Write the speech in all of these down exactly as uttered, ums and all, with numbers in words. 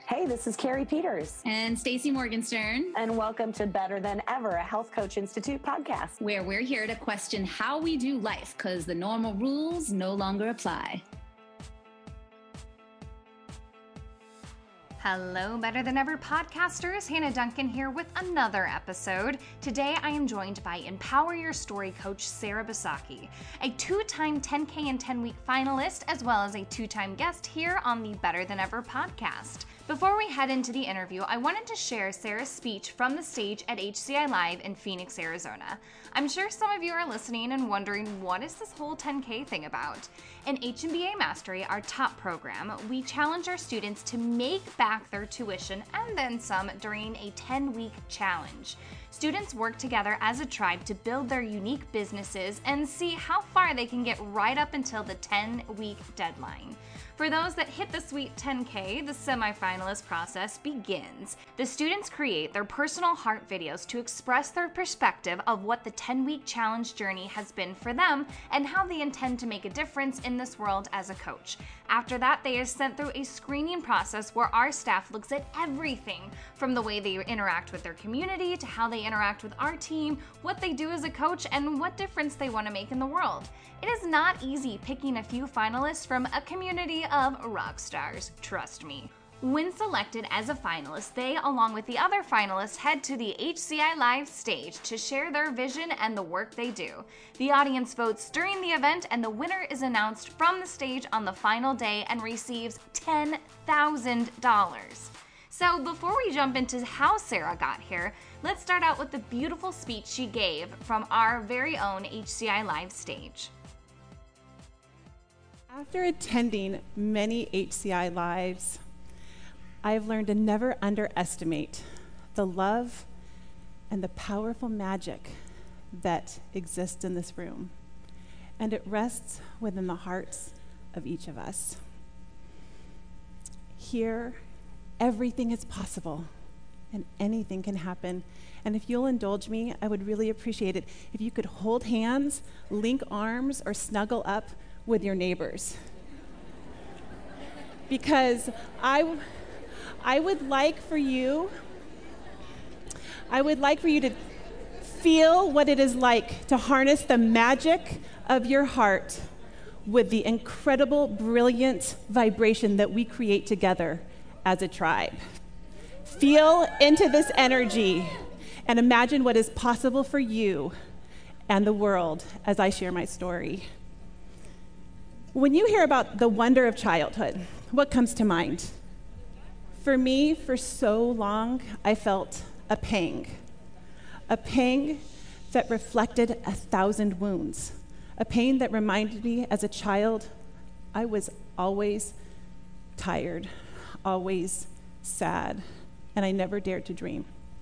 Hey, this is Carrie Peters. And Stacy Morgenstern. And welcome to Better Than Ever, a Health Coach Institute podcast, where we're here to question how we do life because the normal rules no longer apply. Hello, Better Than Ever podcasters. Hannah Duncan here with another episode. Today, I am joined by Empower Your Story coach Sarah Basaki, a two-time ten K and ten-week finalist, as well as a two-time guest here on the Better Than Ever podcast. Before we head into the interview, I wanted to share Sarah's speech from the stage at H C I Live in Phoenix, Arizona. I'm sure some of you are listening and wondering, what is this whole ten K thing about? In H M B A Mastery, our top program, we challenge our students to make back their tuition and then some during a ten-week challenge. Students work together as a tribe to build their unique businesses and see how far they can get right up until the ten-week deadline. For those that hit the sweet ten K, the semifinalist process begins. The students create their personal heart videos to express their perspective of what the ten-week challenge journey has been for them and how they intend to make a difference in this world as a coach. After that, they are sent through a screening process where our staff looks at everything from the way they interact with their community to how they interact with our team, what they do as a coach, and what difference they want to make in the world. It is not easy picking a few finalists from a community of rock stars, trust me. When selected as a finalist, they, along with the other finalists, head to the H C I Live stage to share their vision and the work they do. The audience votes during the event, and the winner is announced from the stage on the final day and receives ten thousand dollars. So before we jump into how Sarah got here, let's start out with the beautiful speech she gave from our very own H C I Live stage. After attending many H C I Lives, I've learned to never underestimate the love and the powerful magic that exists in this room, and it rests within the hearts of each of us. Here, everything is possible, and anything can happen. And if you'll indulge me, I would really appreciate it if you could hold hands, link arms, or snuggle up with your neighbors. Because I, I would like for you, I would like for you to feel what it is like to harness the magic of your heart with the incredible, brilliant vibration that we create together as a tribe. Feel into this energy and imagine what is possible for you and the world as I share my story. When you hear about the wonder of childhood, what comes to mind? For me, for so long, I felt a pang. A pang that reflected a thousand wounds. A pain that reminded me as a child, I was always tired, always sad, and I never dared to dream.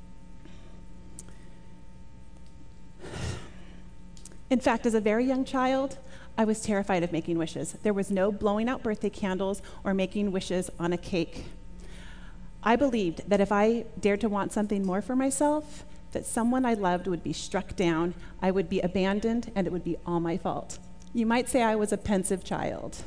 In fact, as a very young child, I was terrified of making wishes. There was no blowing out birthday candles or making wishes on a cake. I believed that if I dared to want something more for myself, that someone I loved would be struck down, I would be abandoned, and it would be all my fault. You might say I was a pensive child.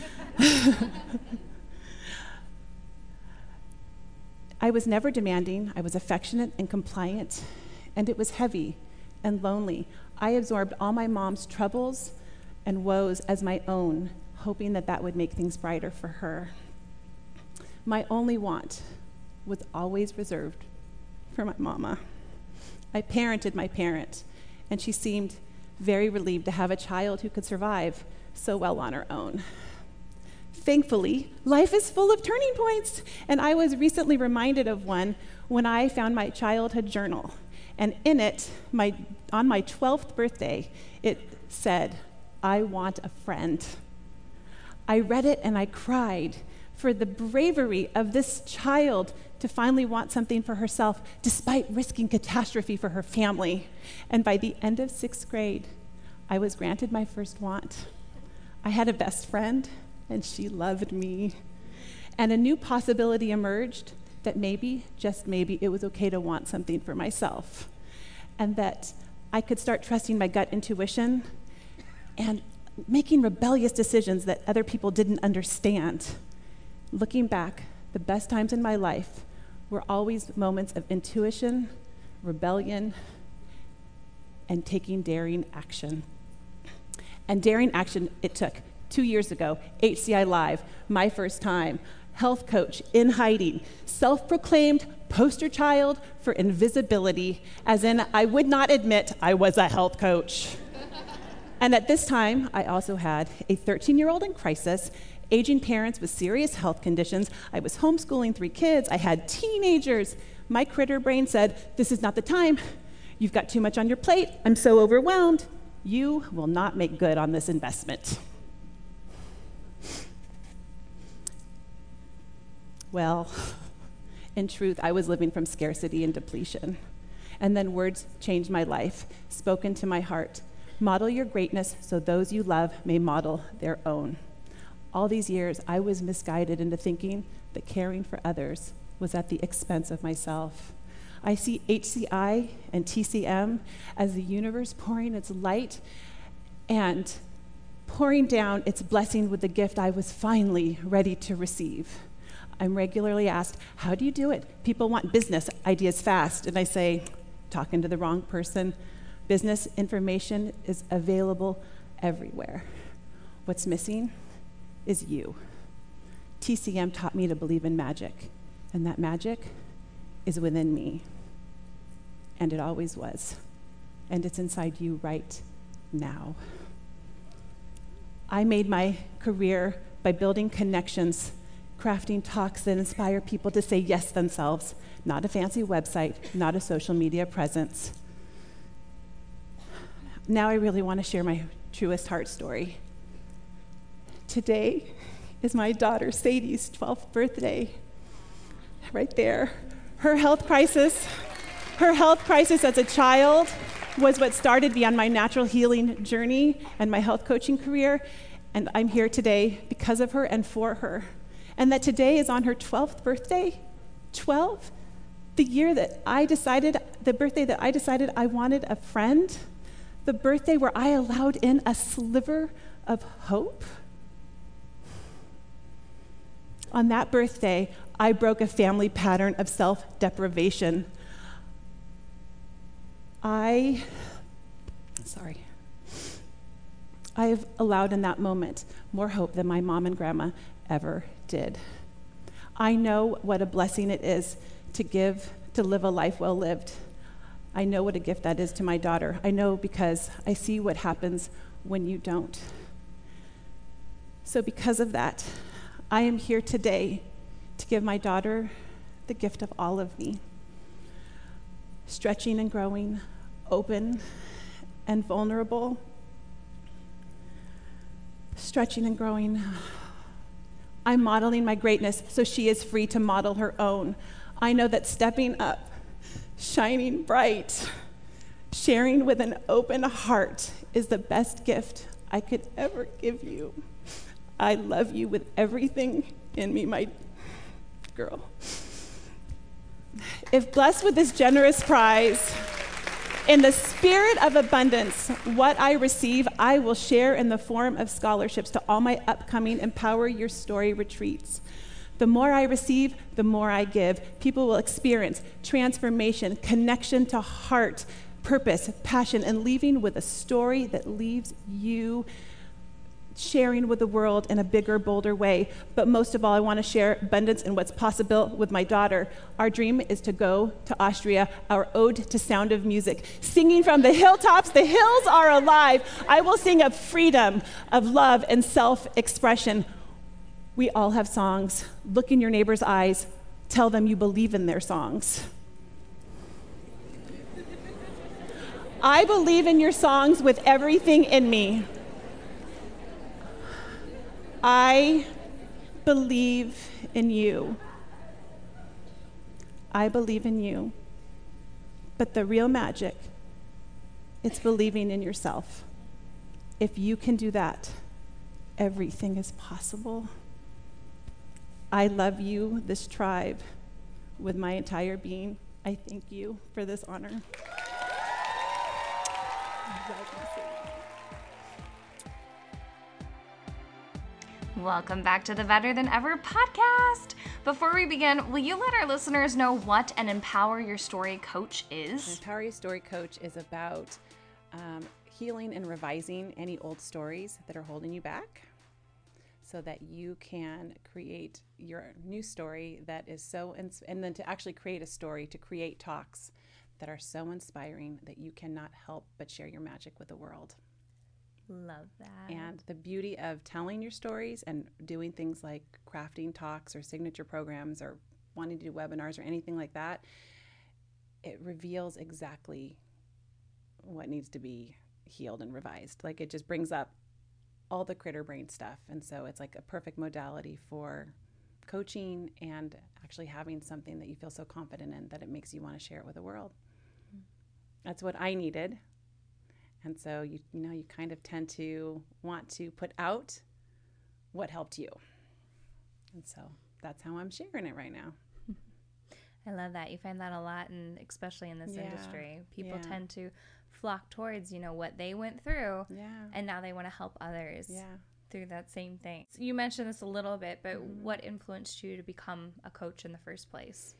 I was never demanding. I was affectionate and compliant, and it was heavy and lonely. I absorbed all my mom's troubles and woes as my own, hoping that that would make things brighter for her. My only want was always reserved for my mama. I parented my parent, and she seemed very relieved to have a child who could survive so well on her own. Thankfully, life is full of turning points, and I was recently reminded of one when I found my childhood journal. And in it, my, on my twelfth birthday, it said, "I want a friend." I read it and I cried for the bravery of this child to finally want something for herself despite risking catastrophe for her family. And by the end of sixth grade, I was granted my first want. I had a best friend, and she loved me. And a new possibility emerged that maybe, just maybe, it was okay to want something for myself, and that I could start trusting my gut intuition and making rebellious decisions that other people didn't understand. Looking back, The best times in my life were always moments of intuition, rebellion, and taking daring action. And daring action it took two years ago, H C I Live, my first time, health coach in hiding, self-proclaimed poster child for invisibility, as in I would not admit I was a health coach. And at this time, I also had a thirteen-year-old in crisis, aging parents with serious health conditions. I was homeschooling three kids. I had teenagers. My critter brain said, this is not the time. You've got too much on your plate. I'm so overwhelmed. You will not make good on this investment. Well, in truth, I was living from scarcity and depletion. And then words changed my life, spoken to my heart. Model your greatness so those you love may model their own. All these years, I was misguided into thinking that caring for others was at the expense of myself. I see H C I and T C M as the universe pouring its light and pouring down its blessing with the gift I was finally ready to receive. I'm regularly asked, how do you do it? People want business ideas fast. And I say, talking to the wrong person. Business information is available everywhere. What's missing is you. T C M taught me to believe in magic, and that magic is within me. And it always was. And it's inside you right now. I made my career by building connections, crafting talks that inspire people to say yes themselves, not a fancy website, not a social media presence. Now I really want to share my truest heart story. Today is my daughter Sadie's twelfth birthday. Right there. Her health crisis, her health crisis as a child was what started me on my natural healing journey and my health coaching career, and I'm here today because of her and for her. And that today is on her twelfth birthday, twelve, the year that I decided, the birthday that I decided I wanted a friend, the birthday where I allowed in a sliver of hope. On that birthday, I broke a family pattern of self-deprivation. I, sorry, I have allowed in that moment more hope than my mom and grandma ever did. I know what a blessing it is to give, to live a life well lived. I know what a gift that is to my daughter. I know because I see what happens when you don't. So because of that, I am here today to give my daughter the gift of all of me. Stretching and growing, open and vulnerable. Stretching and growing. I'm modeling my greatness so she is free to model her own. I know that stepping up, shining bright, sharing with an open heart is the best gift I could ever give you. I love you with everything in me, my girl. If blessed with this generous prize, in the spirit of abundance, what I receive, I will share in the form of scholarships to all my upcoming Empower Your Story retreats. The more I receive, the more I give. People will experience transformation, connection to heart, purpose, passion, and leaving with a story that leaves you sharing with the world in a bigger, bolder way. But most of all, I want to share abundance and what's possible with my daughter. Our dream is to go to Austria, our ode to Sound of Music, singing from the hilltops. The hills are alive. I will sing of freedom, of love, and self-expression. We all have songs. Look in your neighbor's eyes. Tell them you believe in their songs. I believe in your songs with everything in me. I believe in you. I believe in you. But the real magic, it's believing in yourself. If you can do that, everything is possible. I love you, this tribe, with my entire being. I thank you for this honor. Welcome back to the Better Than Ever podcast. Before we begin, will you let our listeners know what an Empower Your Story coach is? An Empower Your Story coach is about um, healing and revising any old stories that are holding you back so that you can create your new story that is so, ins- and then to actually create a story, to create talks that are so inspiring that you cannot help but share your magic with the world. Love that. And the beauty of telling your stories and doing things like crafting talks or signature programs or wanting to do webinars or anything like that, it reveals exactly what needs to be healed and revised. Like it just brings up all the critter brain stuff. And so it's like a perfect modality for coaching and actually having something that you feel so confident in that it makes you want to share it with the world. That's what I needed. And so, you you know, you kind of tend to want to put out what helped you. And so that's how I'm sharing it right now. I love that. You find that a lot, and especially in this Yeah. industry. People Yeah. tend to flock towards, you know, what they went through, Yeah. and now they want to help others Yeah. through that same thing. So you mentioned this a little bit, but Mm-hmm. what influenced you to become a coach in the first place?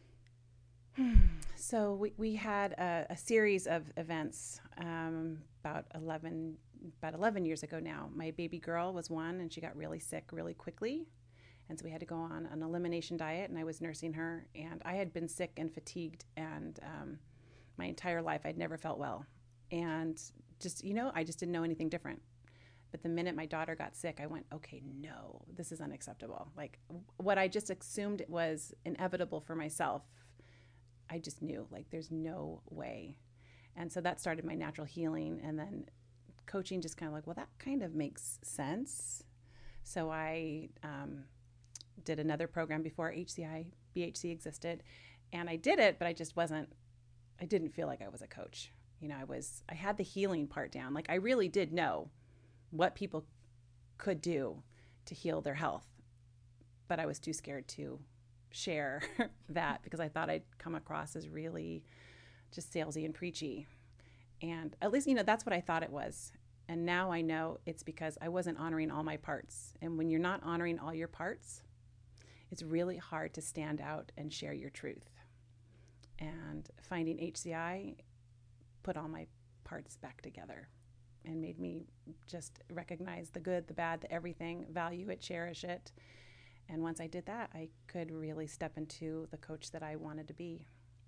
So we, we had a, a series of events um, about eleven about eleven years ago now. My baby girl was one, and she got really sick really quickly. And so we had to go on an elimination diet, and I was nursing her. And I had been sick and fatigued, and um, my entire life I'd never felt well. And just, you know, I just didn't know anything different. But the minute my daughter got sick, I went, okay, no, this is unacceptable. Like what I just assumed was inevitable for myself, I just knew, like, there's no way. And so that started my natural healing. And then coaching just kind of like, well, that kind of makes sense. So I um, did another program before H C I, B H C existed. And I did it, but I just wasn't, I didn't feel like I was a coach. You know, I was, I had the healing part down. Like I really did know what people could do to heal their health. But I was too scared to share that because I thought I'd come across as really just salesy and preachy. And at least, you know, that's what I thought it was. And now I know it's because I wasn't honoring all my parts. And when you're not honoring all your parts, it's really hard to stand out and share your truth. And finding H C I put all my parts back together and made me just recognize the good, the bad, the everything, value it, cherish it. And once I did that, I could really step into the coach that I wanted to be.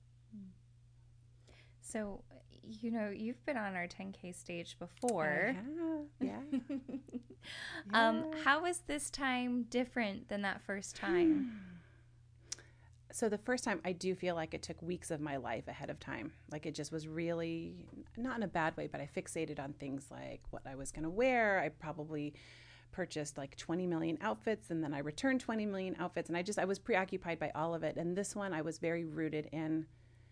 So, you know, you've been on our ten K stage before. I have, yeah. Um, Yeah. how is this time different than that first time? So the first time, I do feel like it took weeks of my life ahead of time. Like it just was really, not in a bad way, but I fixated on things like what I was going to wear. I probably purchased like twenty million outfits, and then I returned twenty million outfits, and I just, I was preoccupied by all of it. And this one, I was very rooted in,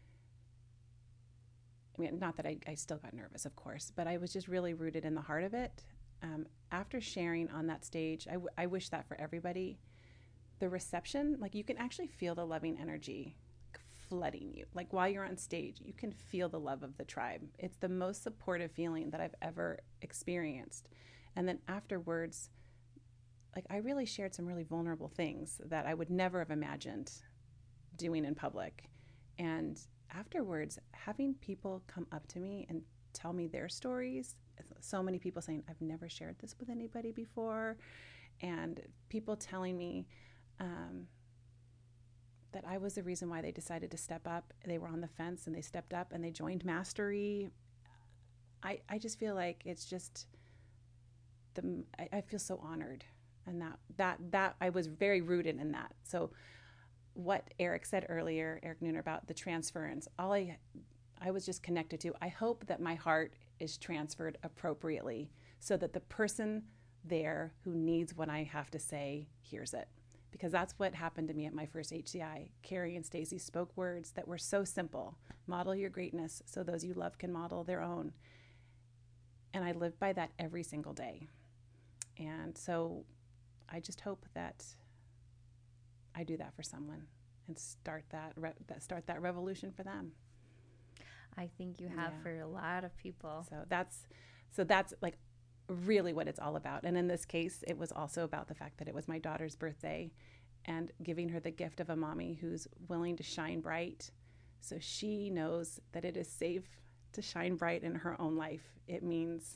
I mean, not that I, I still got nervous, of course, but I was just really rooted in the heart of it. Um, after sharing on that stage, I, w- I wish that for everybody. The reception, like you can actually feel the loving energy flooding you. Like while you're on stage, you can feel the love of the tribe. It's the most supportive feeling that I've ever experienced. And then afterwards, like I really shared some really vulnerable things that I would never have imagined doing in public. And afterwards, having people come up to me and tell me their stories, so many people saying, I've never shared this with anybody before. And people telling me um, that I was the reason why they decided to step up. They were on the fence and they stepped up and they joined Mastery. I, I just feel like it's just, the I, I feel so honored. And that, that, that I was very rooted in that. So what Eric said earlier, Eric Nooner, about the transference, all I, I was just connected to, I hope that my heart is transferred appropriately so that the person there who needs what I have to say hears it. Because that's what happened to me at my first H C I. Carrie and Stacy spoke words that were so simple. Model your greatness so those you love can model their own. And I live by that every single day. And so I just hope that I do that for someone and start that, re- that start that revolution for them. I think you have Yeah. for a lot of people. So that's, so that's like really what it's all about. And in this case, it was also about the fact that it was my daughter's birthday and giving her the gift of a mommy who's willing to shine bright so she knows that it is safe to shine bright in her own life. It means,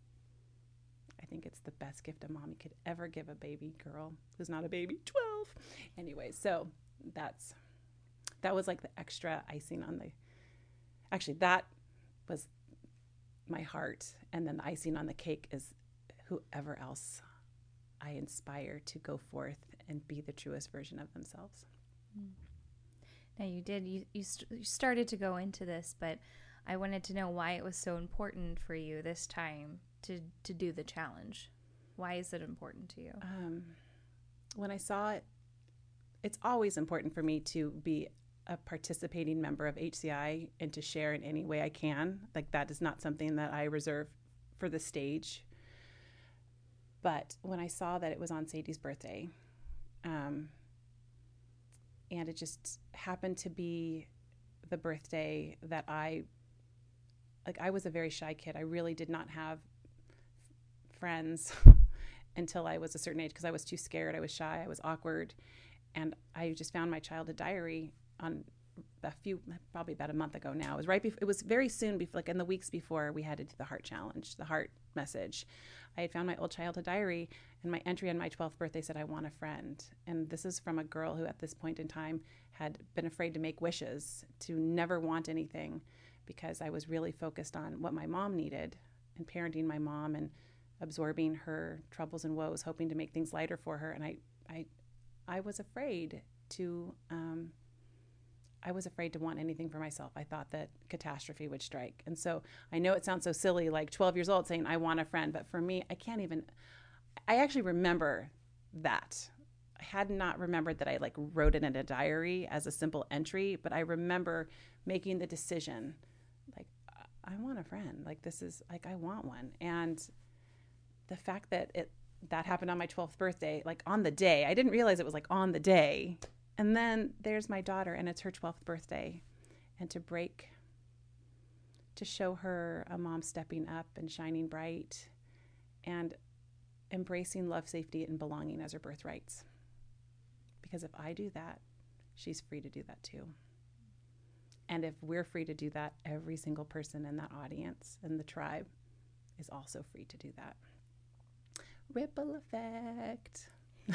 I think it's the best gift a mommy could ever give a baby girl who's not a baby, twelve. Anyway, so that's, that was like the extra icing on the, actually that was my heart. And then the icing on the cake is whoever else I inspire to go forth and be the truest version of themselves. Now you did, you, you, st- you started to go into this, but I wanted to know why it was so important for you this time to, to do the challenge. Why is it important to you? Um, when I saw it, it's always important for me to be a participating member of H C I and to share in any way I can. Like, that is not something that I reserve for the stage. But when I saw that it was on Sadie's birthday, um, and it just happened to be the birthday that I, like, I was a very shy kid. I really did not have friends until I was a certain age because I was too scared. I was shy. I was awkward. And I just found my childhood diary on a few, probably about a month ago now. It was right before, it was very soon, before, like in the weeks before we had to do the heart challenge, the heart message. I had found my old childhood diary, and my entry on my twelfth birthday said, I want a friend. And this is from a girl who at this point in time had been afraid to make wishes, to never want anything, because I was really focused on what my mom needed and parenting my mom and absorbing her troubles and woes, hoping to make things lighter for her. And I, I, I was afraid to, um, I was afraid to want anything for myself. I thought that catastrophe would strike. And so I know it sounds so silly, like twelve years old saying, I want a friend. But for me, I can't even, I actually remember that. I had not remembered that I like wrote it in a diary as a simple entry, but I remember making the decision, like, I want a friend. Like, this is, like, I want one. And the fact that it, that happened on my twelfth birthday, like on the day, I didn't realize it was like on the day. And then there's my daughter, and it's her twelfth birthday. And to break, to show her a mom stepping up and shining bright and embracing love, safety, and belonging as her birthrights. Because if I do that, she's free to do that too. And if we're free to do that, every single person in that audience and the tribe is also free to do that. Ripple effect.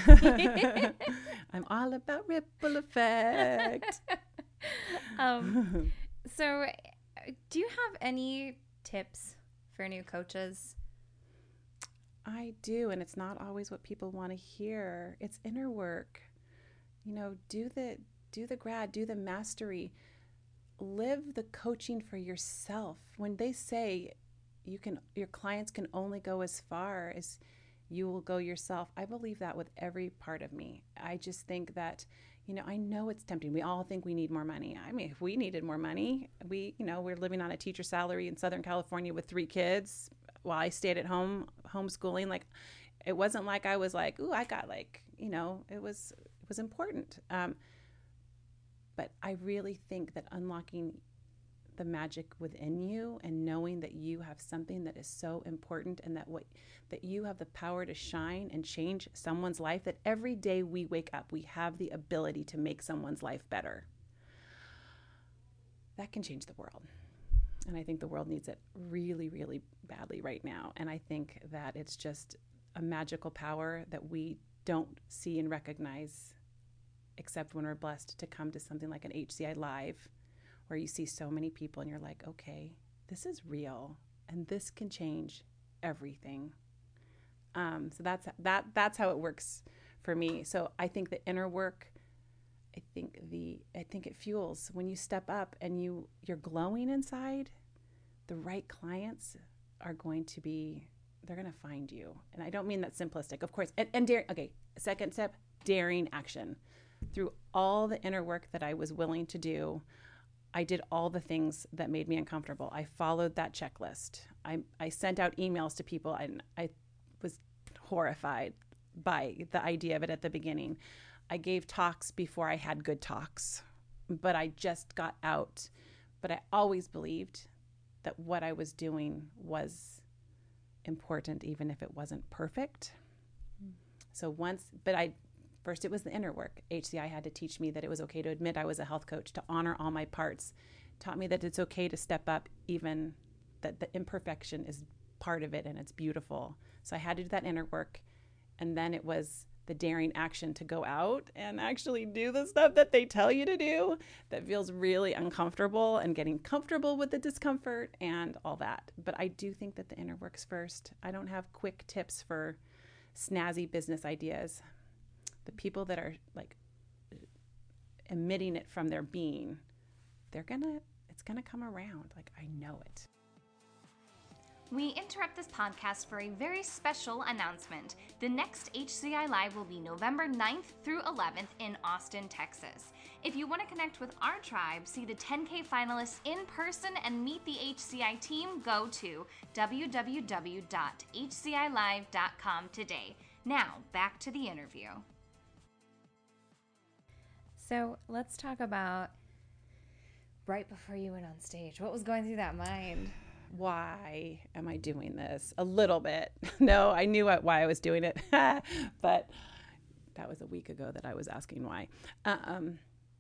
I'm all about ripple effect. um, so, do you have any tips for new coaches? I do, and it's not always what people want to hear. It's inner work. You know, do the do the grad, do the mastery. Live the coaching for yourself. When they say you can, your clients can only go as far as you will go yourself, I believe that with every part of me. I just think that, you know, I know it's tempting. We all think we need more money. I mean, if we needed more money, we, you know, we're living on a teacher salary in Southern California with three kids while I stayed at home, homeschooling. Like, it wasn't like I was like, ooh, I got like, you know, it was, it was important. Um, but I really think that unlocking the magic within you and knowing that you have something that is so important and that what that you have the power to shine and change someone's life, that every day we wake up, we have the ability to make someone's life better. That can change the world. And I think the world needs it really, really badly right now. And I think that it's just a magical power that we don't see and recognize except when we're blessed to come to something like an H C I Live, where you see so many people and you're like, okay, this is real and this can change everything. Um, so that's that. That's how it works for me. So I think the inner work, I think the I think it fuels when you step up and you you're glowing inside. The right clients are going to be, they're going to find you. And I don't mean that simplistic, of course. And, and dare, okay, second step, daring action. Through all the inner work that I was willing to do, I did all the things that made me uncomfortable. I followed that checklist. I, I sent out emails to people, and I was horrified by the idea of it at the beginning. I gave talks before I had good talks, but I just got out. But I always believed that what I was doing was important, even if it wasn't perfect. Mm. So once, but I, first it was the inner work. H C I had to teach me that it was okay to admit I was a health coach, to honor all my parts, taught me that it's okay to step up, even that the imperfection is part of it and it's beautiful. So I had to do that inner work. And then it was the daring action to go out and actually do the stuff that they tell you to do that feels really uncomfortable, and getting comfortable with the discomfort and all that. But I do think that the inner work's first. I don't have quick tips for snazzy business ideas. The people that are like emitting it from their being, they're gonna, it's gonna come around. Like, I know it. We interrupt this podcast for a very special announcement. The next H C I Live will be November ninth through eleventh in Austin, Texas. If you want to connect with our tribe, see the ten K finalists in person, and meet the H C I team, go to w w w dot h c i live dot com today. Now, back to the interview. So let's talk about right before you went on stage. What was going through that mind? Why am I doing this? A little bit. No, I knew why I was doing it, but that was a week ago that I was asking why. Um,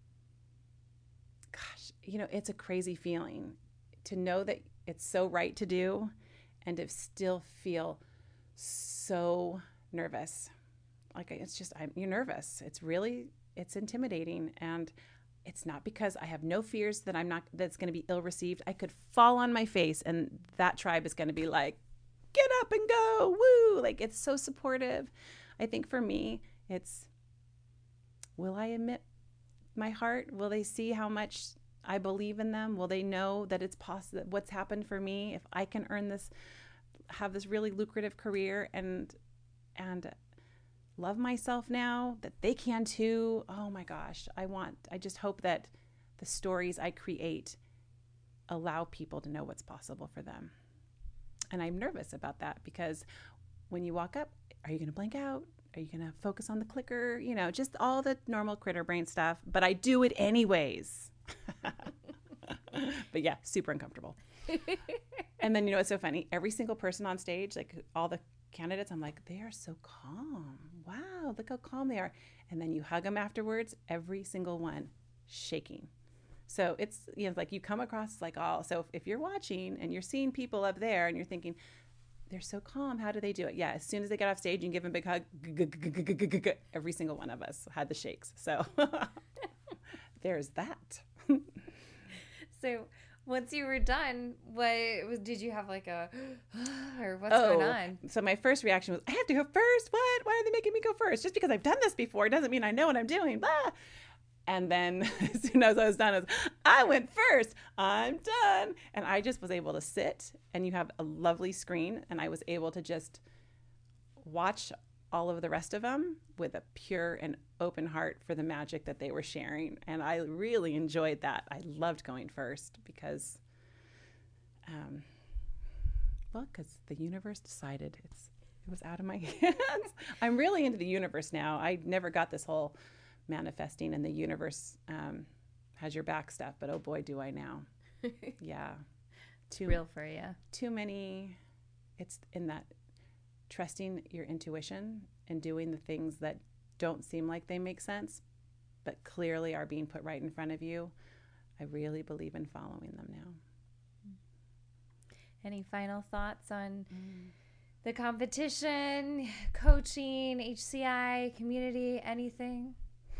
gosh, you know, it's a crazy feeling to know that it's so right to do, and to still feel so nervous. Like, it's just, I'm, you're nervous. It's really, it's intimidating. And it's not because I have no fears that I'm not, that's going to be ill received. I could fall on my face and that tribe is going to be like, get up and go, woo. Like, it's so supportive. I think for me, it's, will I admit my heart? Will they see how much I believe in them? Will they know that it's possible, what's happened for me? If I can earn this, have this really lucrative career and, and love myself now, that they can too. Oh my gosh. I want, I just hope that the stories I create allow people to know what's possible for them. And I'm nervous about that, because when you walk up, are you going to blank out? Are you going to focus on the clicker? You know, just all the normal critter brain stuff, but I do it anyways. But yeah, super uncomfortable. And then, you know, it's so funny. Every single person on stage, like all the candidates, I'm like, they are so calm. Wow, look how calm they are. And then you hug them afterwards, every single one shaking. So it's, you know, like you come across like all, so if, if you're watching and you're seeing people up there and you're thinking, they're so calm, how do they do it? Yeah, as soon as they get off stage, you can give them a big hug. Every single one of us had the shakes. So there's that. So once you were done, what was, did you have like a, or what's oh, going on? So my first reaction was, I have to go first? What? Why are they making me go first? Just because I've done this before doesn't mean I know what I'm doing. Blah. And then as soon as I was done, I was, I went first. I'm done. And I just was able to sit, and you have a lovely screen, and I was able to just watch all of the rest of them with a pure and open heart for the magic that they were sharing. And I really enjoyed that. I loved going first because, um, well, because the universe decided it's, it was out of my hands. I'm really into the universe now. I never got this whole manifesting and the universe um, has your back stuff, but oh boy, do I now. Yeah. Too, real for you. Too many, it's in that trusting your intuition and doing the things that don't seem like they make sense, but clearly are being put right in front of you. I really believe in following them now. Any final thoughts on mm. the competition, coaching, H C I, community, anything?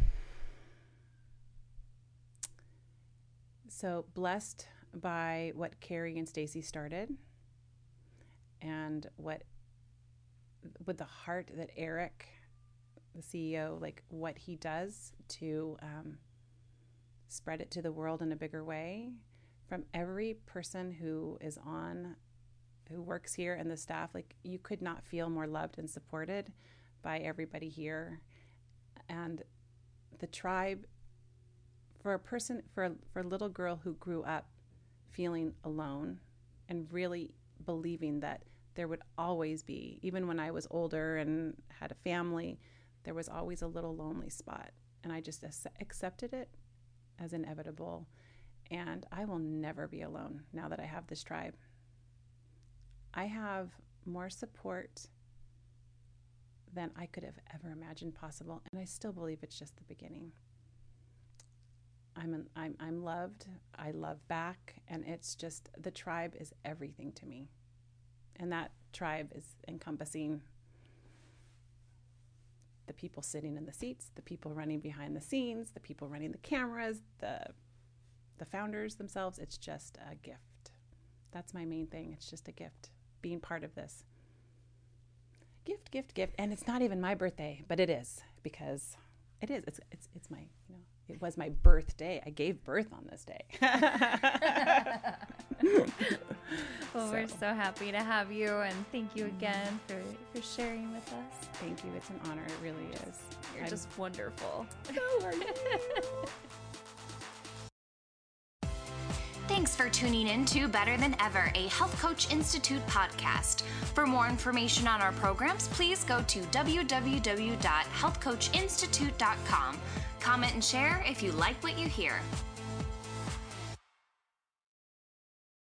So blessed by what Carrie and Stacy started, and what with the heart that Eric, the C E O, like what he does to um, spread it to the world in a bigger way. From every person who is on, who works here, and the staff, like you could not feel more loved and supported by everybody here. And the tribe, for a person, for a, for a little girl who grew up feeling alone and really believing that there would always be, even when I was older and had a family, there was always a little lonely spot. And I just accepted it as inevitable. And I will never be alone now that I have this tribe. I have more support than I could have ever imagined possible. And I still believe it's just the beginning. I'm, an, I'm, I'm loved. I love back. And it's just, the tribe is everything to me. And that tribe is encompassing the people sitting in the seats, the people running behind the scenes, the people running the cameras, the the founders themselves. It's just a gift. That's my main thing. It's just a gift, being part of this. Gift, gift, gift. And it's not even my birthday, but it is, because it is. It's it's it's my, you know, it was my birthday. I gave birth on this day. Well, So. we're so happy to have you, and thank you again for, for sharing with us. Thank you. It's an honor. It really is. You're I'm- just wonderful. So are you. Thanks for tuning in to Better Than Ever, a Health Coach Institute podcast. For more information on our programs, please go to w w w dot health coach institute dot com. Comment and share if you like what you hear.